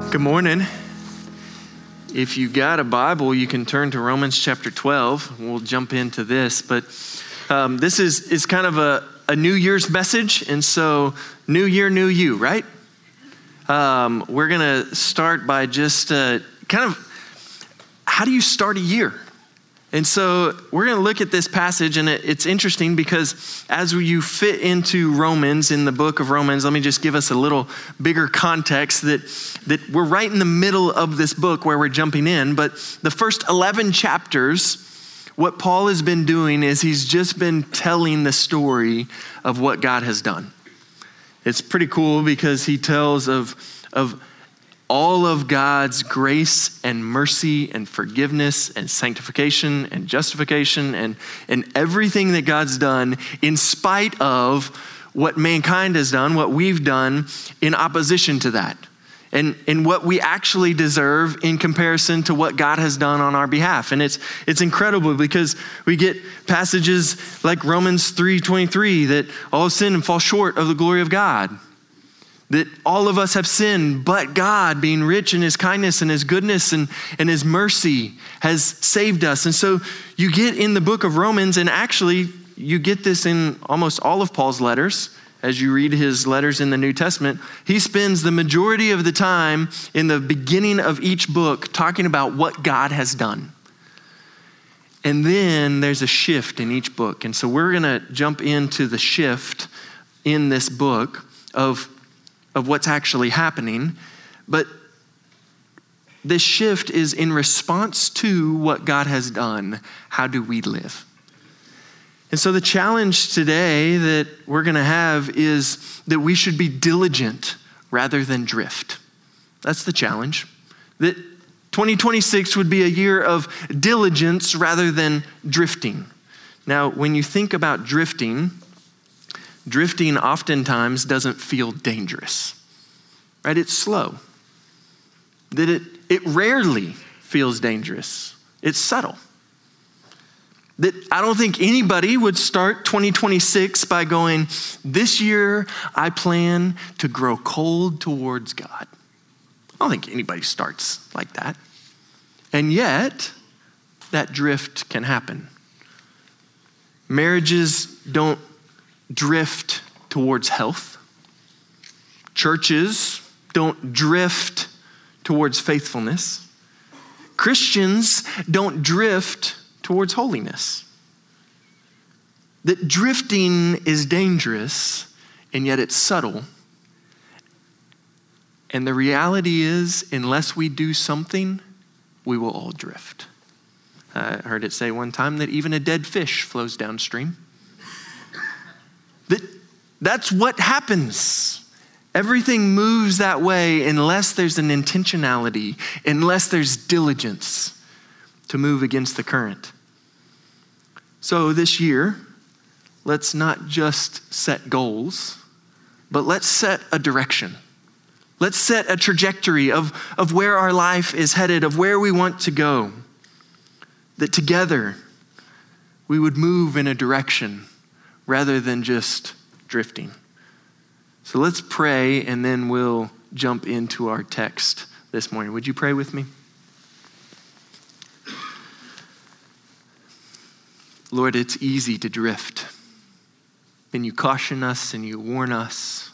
Good morning. If you got a Bible, you can turn to Romans chapter 12. We'll jump into this, but this is kind of a New Year's message, and so new year, new you, right? We're going to start by just kind of how do you start a year? And so we're going to look at this passage, and it's interesting because as you fit into Romans, in the book of Romans, let me just give us a little bigger context that we're right in the middle of this book where we're jumping in. But the first 11 chapters, what Paul has been doing is he's just been telling the story of what God has done. It's pretty cool because he tells of all of God's grace and mercy and forgiveness and sanctification and justification and everything that God's done in spite of what mankind has done, what we've done in opposition to that, and what we actually deserve in comparison to what God has done on our behalf. And it's incredible because we get passages like Romans 3:23 that all sin and fall short of the glory of God. That all of us have sinned, but God, being rich in his kindness and his goodness and his mercy, has saved us. And so you get in the book of Romans, and actually you get this in almost all of Paul's letters. As you read his letters in the New Testament, he spends the majority of the time in the beginning of each book talking about what God has done. And then there's a shift in each book. And so we're going to jump into the shift in this book of what's actually happening. But this shift is in response to what God has done. How do we live? And so the challenge today that we're going to have is that we should be diligent rather than drift. That's the challenge. That 2026 would be a year of diligence rather than drifting. Now, when you think about drifting oftentimes doesn't feel dangerous, right? It's slow. That it rarely feels dangerous. It's subtle. That I don't think anybody would start 2026 by going, this year I plan to grow cold towards God. I don't think anybody starts like that. And yet, that drift can happen. Marriages don't drift towards health. Churches don't drift towards faithfulness. Christians don't drift towards holiness. That drifting is dangerous, and yet it's subtle. And the reality is, unless we do something, we will all drift. I heard it say one time that even a dead fish flows downstream. That's what happens. Everything moves that way unless there's an intentionality, unless there's diligence to move against the current. So this year, let's not just set goals, but let's set a direction. Let's set a trajectory of where our life is headed, of where we want to go. That together we would move in a direction rather than just drifting. So let's pray, and then we'll jump into our text this morning. Would you pray with me? Lord, it's easy to drift. And you caution us and you warn us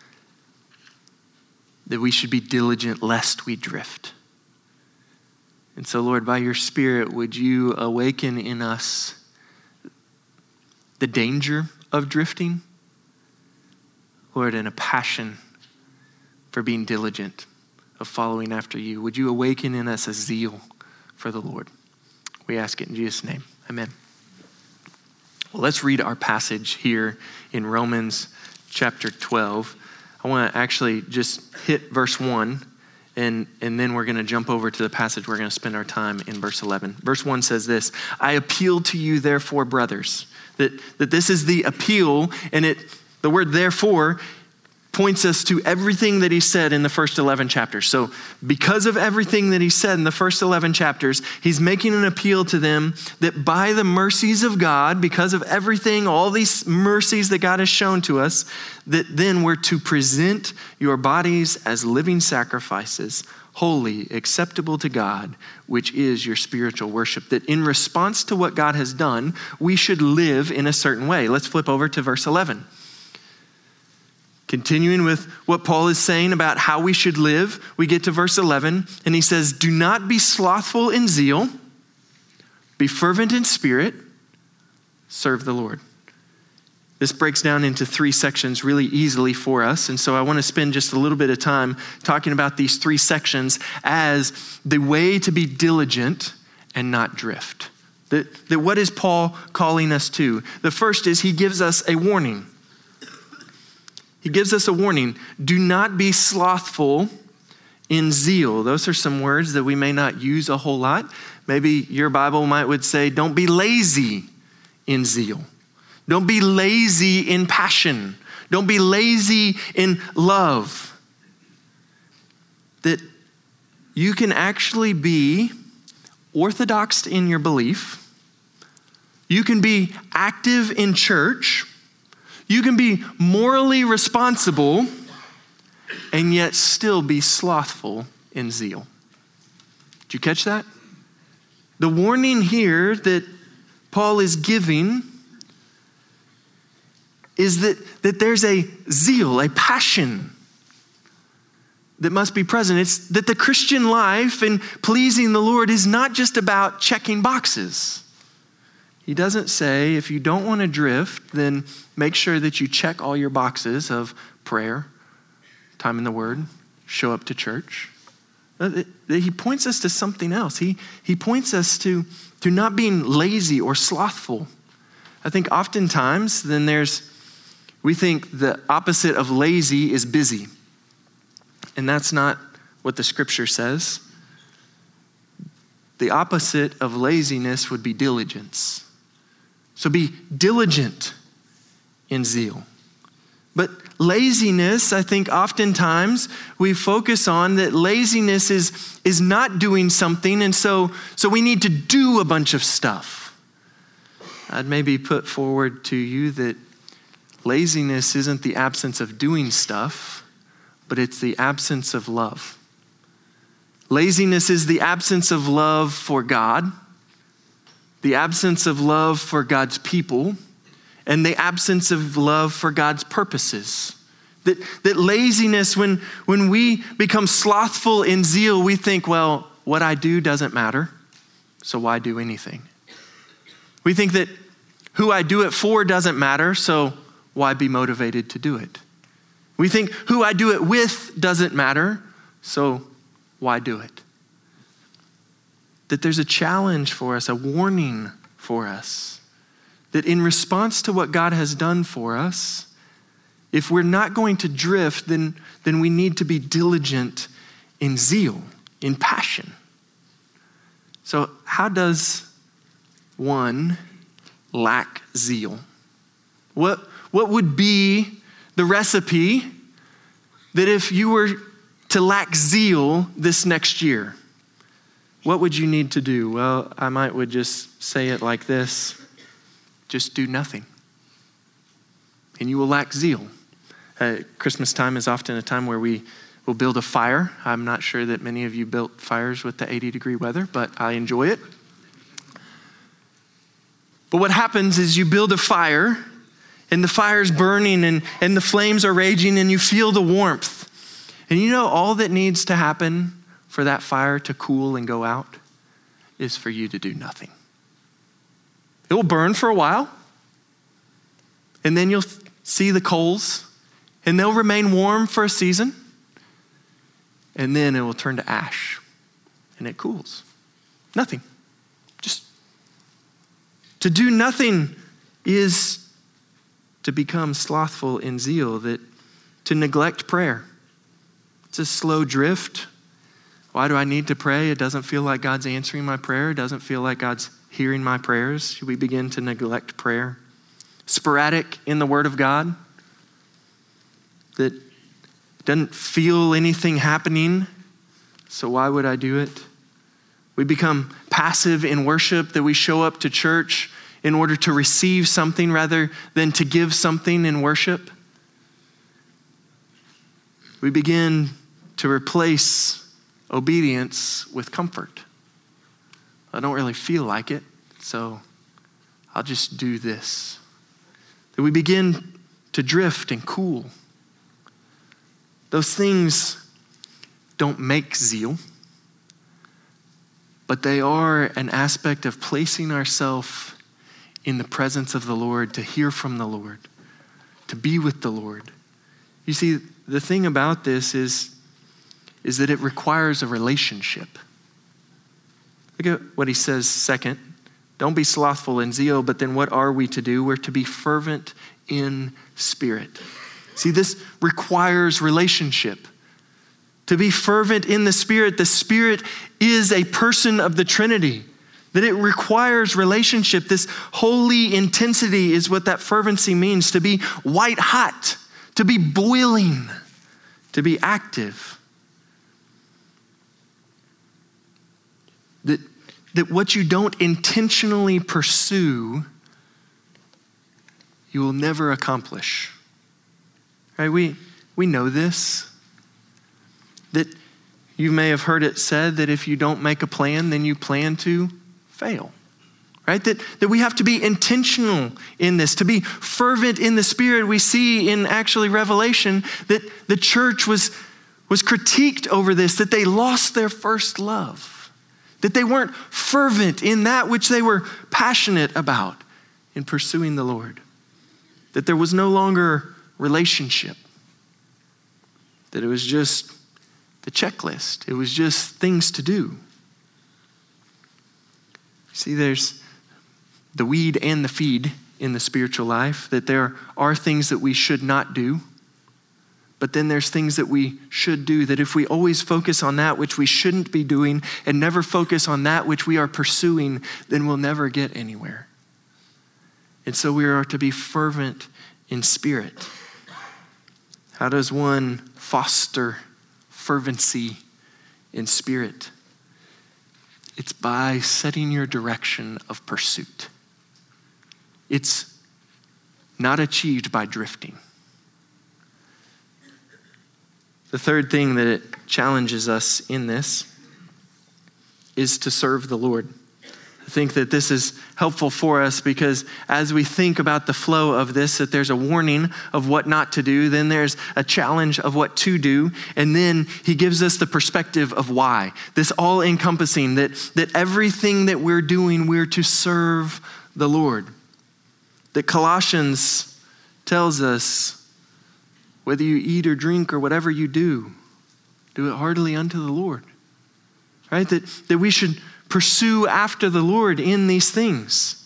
that we should be diligent lest we drift. And so, Lord, by your Spirit, would you awaken in us the danger of drifting? Lord, and a passion for being diligent, of following after you. Would you awaken in us a zeal for the Lord? We ask it in Jesus' name. Amen. Well, let's read our passage here in Romans chapter 12. I want to actually just hit verse 1, and then we're going to jump over to the passage. We're going to spend our time in verse 11. Verse 1 says this: I appeal to you, therefore, brothers. That this is the appeal, and the word therefore points us to everything that he said in the first 11 chapters. So because of everything that he said in the first 11 chapters, he's making an appeal to them that by the mercies of God, because of everything, all these mercies that God has shown to us, that then we're to present your bodies as living sacrifices, holy, acceptable to God, which is your spiritual worship. That in response to what God has done, we should live in a certain way. Let's flip over to verse 11. Continuing with what Paul is saying about how we should live, we get to verse 11, and he says, do not be slothful in zeal, be fervent in spirit, serve the Lord. This breaks down into 3 sections really easily for us, and so I want to spend just a little bit of time talking about these 3 sections as the way to be diligent and not drift. That what is Paul calling us to? The first is he gives us a warning. He gives us a warning. Do not be slothful in zeal. Those are some words that we may not use a whole lot. Maybe your Bible would say, don't be lazy in zeal. Don't be lazy in passion. Don't be lazy in love. That you can actually be orthodox in your belief. You can be active in church. You can be morally responsible and yet still be slothful in zeal. Did you catch that? The warning here that Paul is giving is that there's a zeal, a passion that must be present. It's that the Christian life and pleasing the Lord is not just about checking boxes. He doesn't say, if you don't want to drift, then make sure that you check all your boxes of prayer, time in the Word, show up to church. He points us to something else. He points us to not being lazy or slothful. I think oftentimes then we think the opposite of lazy is busy. And that's not what the scripture says. The opposite of laziness would be diligence. So be diligent in zeal. But laziness, I think oftentimes we focus on that laziness is not doing something, and so we need to do a bunch of stuff. I'd maybe put forward to you that laziness isn't the absence of doing stuff, but it's the absence of love. Laziness is the absence of love for God, the absence of love for God's people, and the absence of love for God's purposes. That laziness, when we become slothful in zeal, we think, well, what I do doesn't matter, so why do anything? We think that who I do it for doesn't matter, so why be motivated to do it? We think who I do it with doesn't matter, so why do it? That there's a challenge for us, a warning for us, that in response to what God has done for us, if we're not going to drift, then we need to be diligent in zeal, in passion. So how does one lack zeal? What would be the recipe that if you were to lack zeal this next year, what would you need to do? Well, I would just say it like this: just do nothing, and you will lack zeal. Christmas time is often a time where we will build a fire. I'm not sure that many of you built fires with the 80-degree weather, but I enjoy it. But what happens is you build a fire, and the fire's burning, and the flames are raging, and you feel the warmth. And you know all that needs to happen for that fire to cool and go out is for you to do nothing. It will burn for a while, and then you'll see the coals, and they'll remain warm for a season, and then it will turn to ash, and it cools. Nothing. Just to do nothing is to become slothful in zeal, that to neglect prayer. It's a slow drift. Why do I need to pray? It doesn't feel like God's answering my prayer. It doesn't feel like God's hearing my prayers. We begin to neglect prayer. Sporadic in the Word of God. That Doesn't feel anything happening, so why would I do it? We become passive in worship, that we show up to church in order to receive something rather than to give something in worship. We begin to replace obedience with comfort. I don't really feel like it, so I'll just do this. That we begin to drift and cool. Those things don't make zeal, but they are an aspect of placing ourselves in the presence of the Lord, to hear from the Lord, to be with the Lord. You see, the thing about this is that it requires a relationship. Look at what he says second. Don't be slothful in zeal, but then what are we to do? We're to be fervent in spirit. See, this requires relationship. To be fervent in the Spirit is a person of the Trinity. That it requires relationship. This holy intensity is what that fervency means. To be white hot, to be boiling, to be active. That what you don't intentionally pursue, you will never accomplish. Right? We know this. That you may have heard it said that if you don't make a plan, then you plan to fail. Right? That we have to be intentional in this, to be fervent in the Spirit. We see in actually Revelation that the church was critiqued over this, that they lost their first love, that they weren't fervent in that which they were passionate about in pursuing the Lord, that there was no longer relationship, that it was just the checklist. It was just things to do. See, there's the weed and the feed in the spiritual life, that there are things that we should not do, but then there's things that we should do, that if we always focus on that which we shouldn't be doing and never focus on that which we are pursuing, then we'll never get anywhere. And so we are to be fervent in spirit. How does one foster fervency in spirit? It's by setting your direction of pursuit. It's not achieved by drifting. The third thing that it challenges us in this is to serve the Lord. I think that this is helpful for us because as we think about the flow of this, that there's a warning of what not to do, then there's a challenge of what to do, and then he gives us the perspective of why. This all-encompassing, that everything that we're doing, we're to serve the Lord. That Colossians tells us, whether you eat or drink or whatever you do it heartily unto the Lord. Right? That we should pursue after the Lord in these things.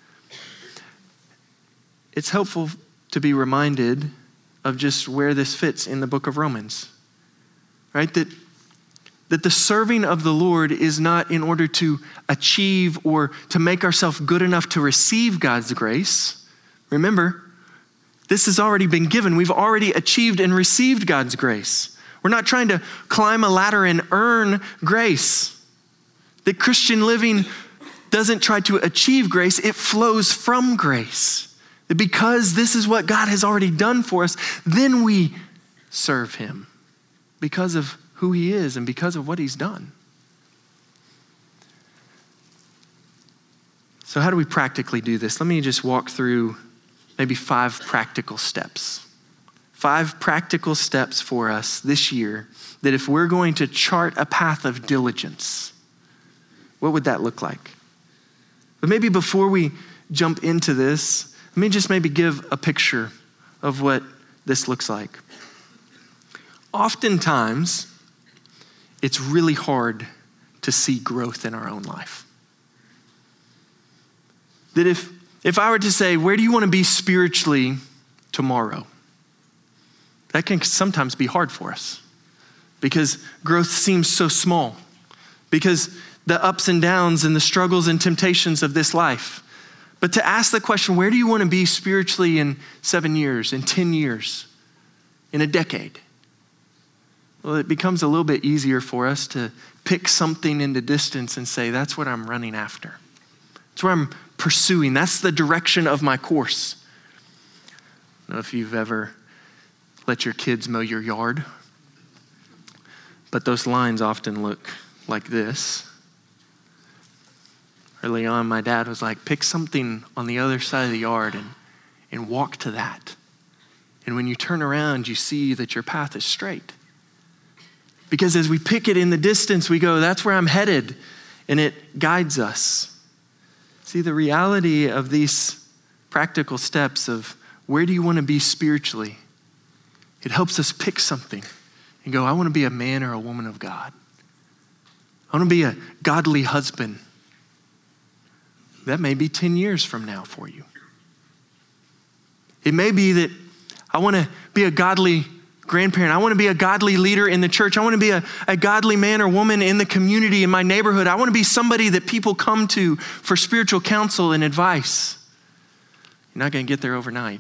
It's helpful to be reminded of just where this fits in the book of Romans. Right? That the serving of the Lord is not in order to achieve or to make ourselves good enough to receive God's grace. Remember, this has already been given. We've already achieved and received God's grace. We're not trying to climb a ladder and earn grace. That Christian living doesn't try to achieve grace, it flows from grace. That because this is what God has already done for us, then we serve him because of who he is and because of what he's done. So how do we practically do this? Let me just walk through maybe 5 practical steps. 5 practical steps for us this year that if we're going to chart a path of diligence, what would that look like? But maybe before we jump into this, let me just maybe give a picture of what this looks like. Oftentimes, it's really hard to see growth in our own life. That if I were to say, where do you want to be spiritually tomorrow? That can sometimes be hard for us because growth seems so small, because the ups and downs and the struggles and temptations of this life. But to ask the question, where do you want to be spiritually in 7 years, in 10 years, in a decade? well, it becomes a little bit easier for us to pick something in the distance and say, that's what I'm running after. That's what I'm pursuing. That's the direction of my course. I don't know if you've ever let your kids mow your yard, but those lines often look like this. Early on, my dad was like, pick something on the other side of the yard and walk to that. And when you turn around, you see that your path is straight. Because as we pick it in the distance, we go, that's where I'm headed. And it guides us. See, the reality of these practical steps of where do you want to be spiritually? It helps us pick something and go, I want to be a man or a woman of God. I want to be a godly husband. That may be 10 years from now for you. It may be that I want to be a godly grandparent. I want to be a godly leader in the church. I want to be a godly man or woman in the community, in my neighborhood. I want to be somebody that people come to for spiritual counsel and advice. You're not going to get there overnight.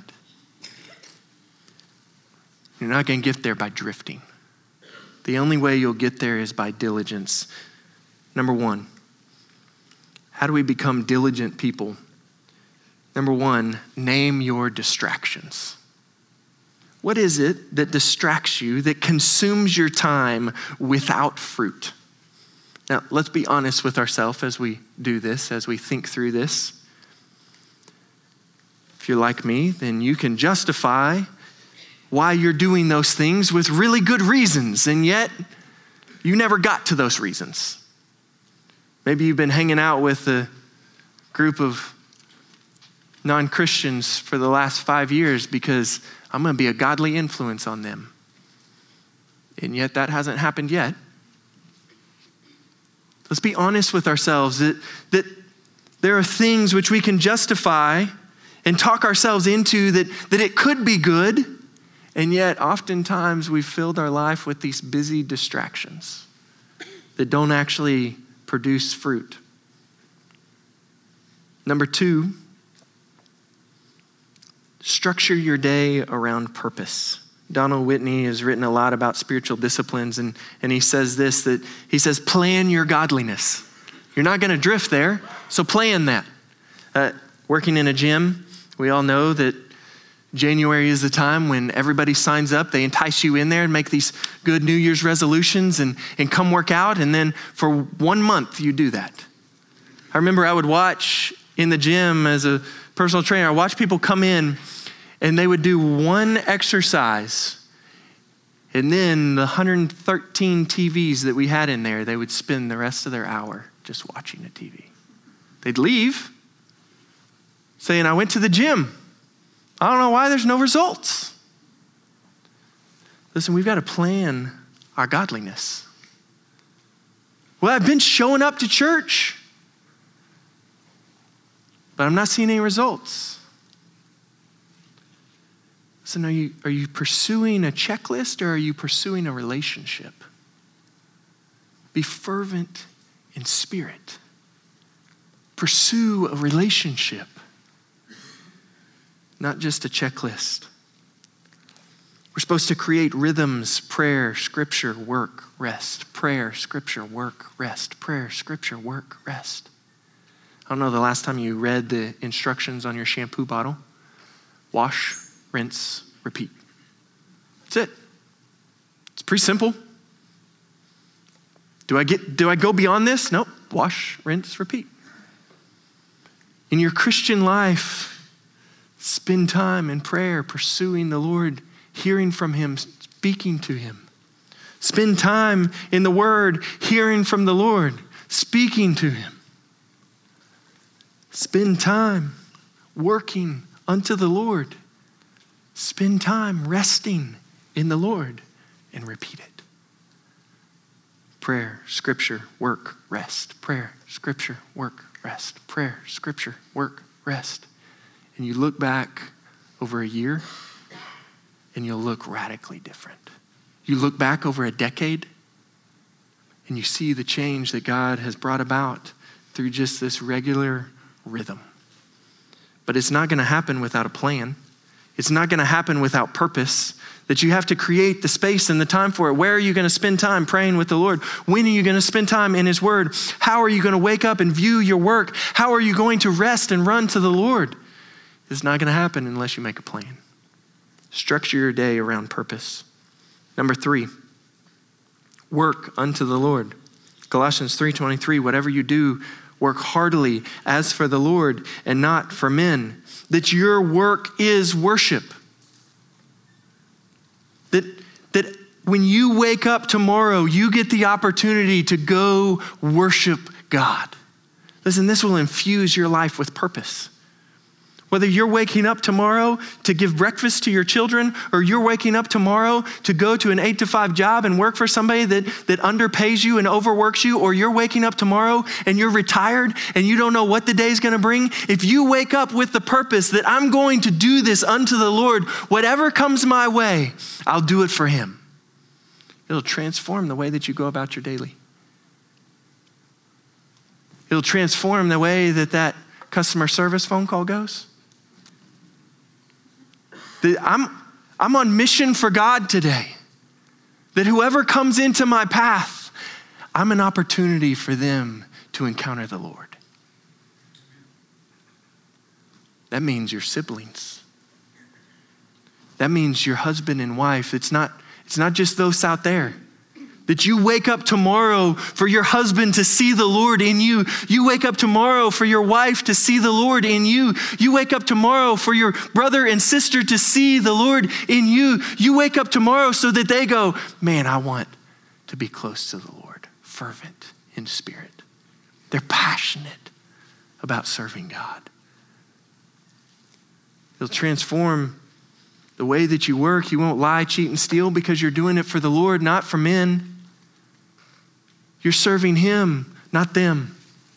You're not going to get there by drifting. The only way you'll get there is by diligence. Number one, how do we become diligent people? Number one, name your distractions. What is it that distracts you, that consumes your time without fruit? Now, let's be honest with ourselves as we do this, as we think through this. If you're like me, then you can justify why you're doing those things with really good reasons, and yet you never got to those reasons. Maybe you've been hanging out with a group of non-Christians for the last 5 years because I'm going to be a godly influence on them. And yet that hasn't happened yet. Let's be honest with ourselves that there are things which we can justify and talk ourselves into that it could be good, and yet oftentimes we've filled our life with these busy distractions that don't actually produce fruit. Number two, structure your day around purpose. Donald Whitney has written a lot about spiritual disciplines, and he says this, that he says, plan your godliness. You're not going to drift there, so plan that. Working in a gym, we all know that January is the time when everybody signs up. They entice you in there and make these good New Year's resolutions and come work out, and then for 1 month you do that. I remember I would watch in the gym as a personal trainer, I watched people come in and they would do one exercise, and then the 113 TVs that we had in there, they would spend the rest of their hour just watching the TV. They'd leave saying, I went to the gym. I don't know why there's no results. Listen, we've got to plan our godliness. Well, I've been showing up to church, but I'm not seeing any results. Listen, are you pursuing a checklist or are you pursuing a relationship? Be fervent in spirit. Pursue a relationship, not just a checklist. We're supposed to create rhythms: prayer, scripture, work, rest. Prayer, scripture, work, rest. Prayer, scripture, work, rest. I don't know the last time you read the instructions on your shampoo bottle. Wash, rinse, repeat. That's it. It's pretty simple. Do I go beyond this? Nope. Wash, rinse, repeat. In your Christian life, spend time in prayer, pursuing the Lord, hearing from Him, speaking to Him. Spend time in the Word, hearing from the Lord, speaking to Him. Spend time working unto the Lord. Spend time resting in the Lord, and repeat it. Prayer, scripture, work, rest. Prayer, scripture, work, rest. Prayer, scripture, work, rest. And you look back over a year, and you'll look radically different. You look back over a decade, and you see the change that God has brought about through just this regular rhythm. But it's not going to happen without a plan. It's not going to happen without purpose, that you have to create the space and the time for it. Where are you going to spend time praying with the Lord? When are you going to spend time in his word? How are you going to wake up and view your work? How are you going to rest and run to the Lord? It's not going to happen unless you make a plan. Structure your day around purpose. Number 3, work unto the Lord. Colossians 3:23, whatever you do, work heartily as for the Lord and not for men, that your work is worship. That when you wake up tomorrow, you get the opportunity to go worship God. Listen, this will infuse your life with purpose. Whether you're waking up tomorrow to give breakfast to your children, or you're waking up tomorrow to go to an 8-to-5 job and work for somebody that underpays you and overworks you, or you're waking up tomorrow and you're retired and you don't know what the day's going to bring. If you wake up with the purpose that I'm going to do this unto the Lord, whatever comes my way, I'll do it for him. It'll transform the way that you go about your daily. It'll transform the way that customer service phone call goes. I'm on mission for God today. That whoever comes into my path, I'm an opportunity for them to encounter the Lord. That means your siblings. That means your husband and wife. It's not just those out there. That you wake up tomorrow for your husband to see the Lord in you. You wake up tomorrow for your wife to see the Lord in you. You wake up tomorrow for your brother and sister to see the Lord in you. You wake up tomorrow so that they go, man, I want to be close to the Lord, fervent in spirit. They're passionate about serving God. It'll transform the way that you work. You won't lie, cheat, and steal because you're doing it for the Lord, not for men. You're serving him, not them.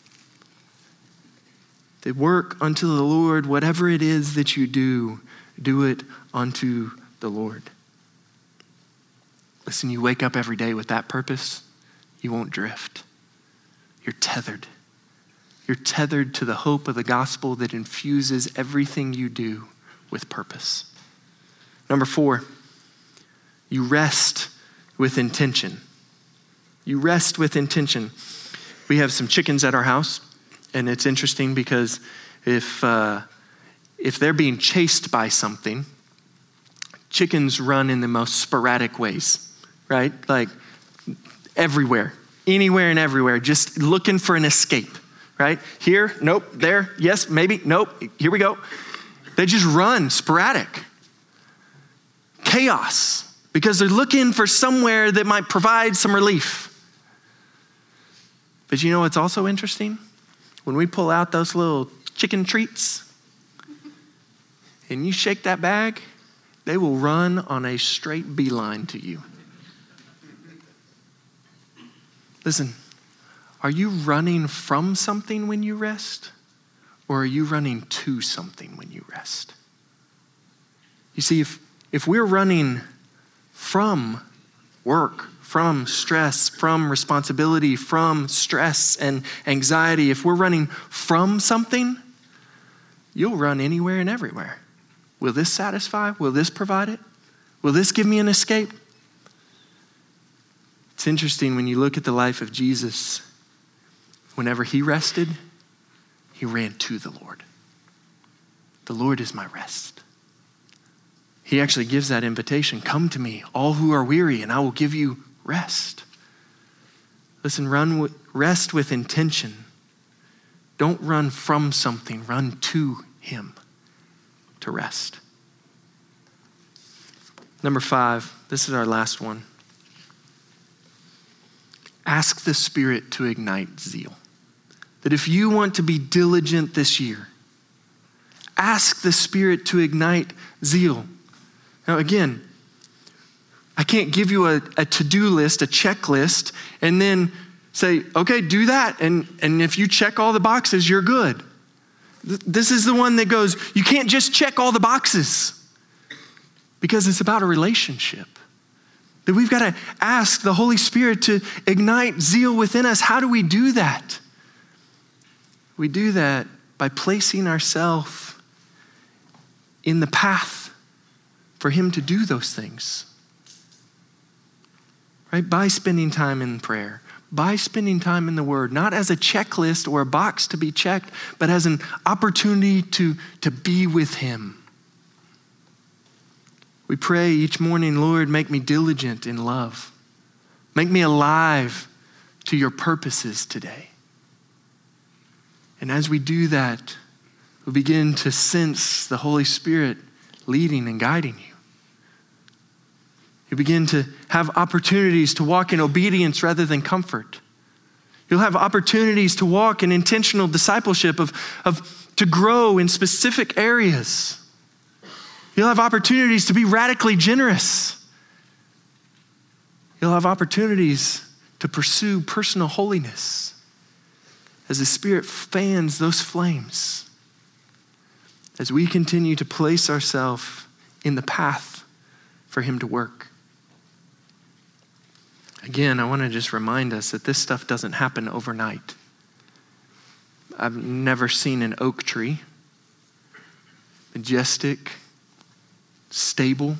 They work unto the Lord. Whatever it is that you do it unto the Lord. Listen, you wake up every day with that purpose, you won't drift. You're tethered. You're tethered to the hope of the gospel that infuses everything you do with purpose. Number 4, you rest with intention. You rest with intention. We have some chickens at our house, and it's interesting because if they're being chased by something, chickens run in the most sporadic ways, right? Like everywhere, anywhere and everywhere, just looking for an escape, right? Here, nope, there, yes, maybe, nope, here we go. They just run sporadic. Chaos, because they're looking for somewhere that might provide some relief. But you know what's also interesting? When we pull out those little chicken treats and you shake that bag, they will run on a straight beeline to you. Listen, are you running from something when you rest, or are you running to something when you rest? You see, if we're running from work, from stress, from responsibility, from stress and anxiety, if we're running from something, you'll run anywhere and everywhere. Will this satisfy? Will this provide it? Will this give me an escape? It's interesting when you look at the life of Jesus. Whenever he rested, he ran to the Lord. The Lord is my rest. He actually gives that invitation. Come to me, all who are weary, and I will give you rest. Listen, rest with intention. Don't run from something. Run to him to rest. Number 5, this is our last one. Ask the Spirit to ignite zeal. That if you want to be diligent this year, ask the Spirit to ignite zeal. Now again, I can't give you a to-do list, a checklist, and then say, okay, do that. And if you check all the boxes, you're good. This is the one that goes, you can't just check all the boxes, because it's about a relationship. That we've got to ask the Holy Spirit to ignite zeal within us. How do we do that? We do that by placing ourselves in the path for him to do those things. Right? By spending time in prayer, by spending time in the Word, not as a checklist or a box to be checked, but as an opportunity to be with him. We pray each morning, Lord, make me diligent in love. Make me alive to your purposes today. And as we do that, we begin to sense the Holy Spirit leading and guiding you. You begin to have opportunities to walk in obedience rather than comfort. You'll have opportunities to walk in intentional discipleship to grow in specific areas. You'll have opportunities to be radically generous. You'll have opportunities to pursue personal holiness as the Spirit fans those flames. As we continue to place ourselves in the path for him to work. Again, I want to just remind us that this stuff doesn't happen overnight. I've never seen an oak tree, majestic, stable,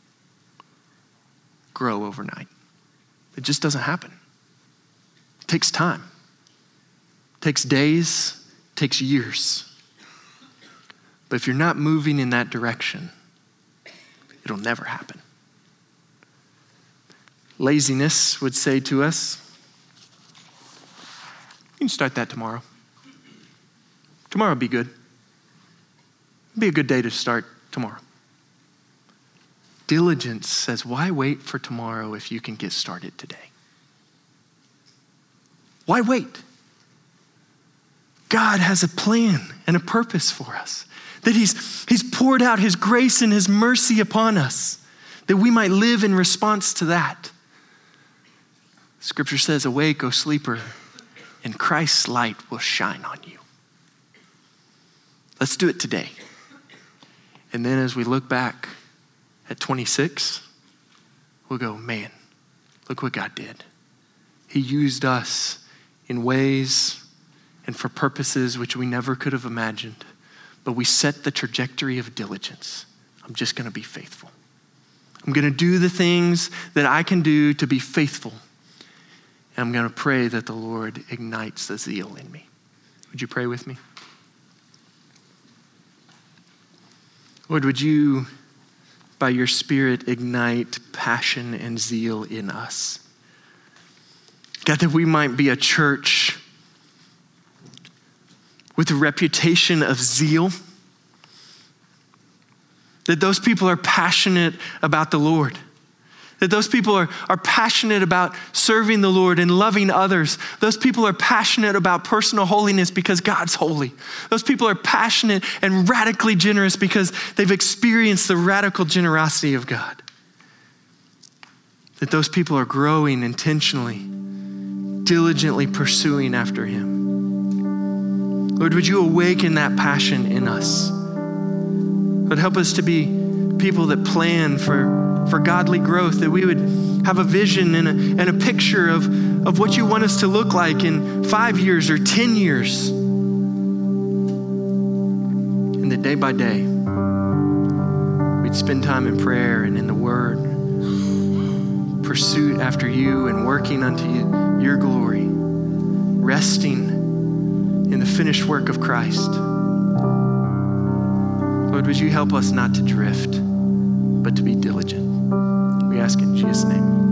grow overnight. It just doesn't happen. It takes time. It takes days, it takes years. But if you're not moving in that direction, it'll never happen. Laziness would say to us, you can start that tomorrow. Tomorrow will be good. It'll be a good day to start tomorrow. Diligence says, why wait for tomorrow if you can get started today? Why wait? God has a plan and a purpose for us. That he's poured out his grace and his mercy upon us, that we might live in response to that. Scripture says, awake, O sleeper, and Christ's light will shine on you. Let's do it today. And then as we look back at 26, we'll go, man, look what God did. He used us in ways and for purposes which we never could have imagined. But we set the trajectory of diligence. I'm just going to be faithful. I'm going to do the things that I can do to be faithful. And I'm going to pray that the Lord ignites the zeal in me. Would you pray with me? Lord, would you, by your Spirit, ignite passion and zeal in us? God, that we might be a church with a reputation of zeal, that those people are passionate about the Lord, that those people are passionate about serving the Lord and loving others. Those people are passionate about personal holiness because God's holy. Those people are passionate and radically generous because they've experienced the radical generosity of God. That those people are growing intentionally, diligently pursuing after him. Lord, would you awaken that passion in us? Lord, help us to be people that plan for godly growth, that we would have a vision and a picture of what you want us to look like in 5 years or 10 years. And that day by day, we'd spend time in prayer and in the Word, pursuit after you and working unto your glory, resting in the finished work of Christ. Lord, would you help us not to drift, but to be diligent? We ask in Jesus' name.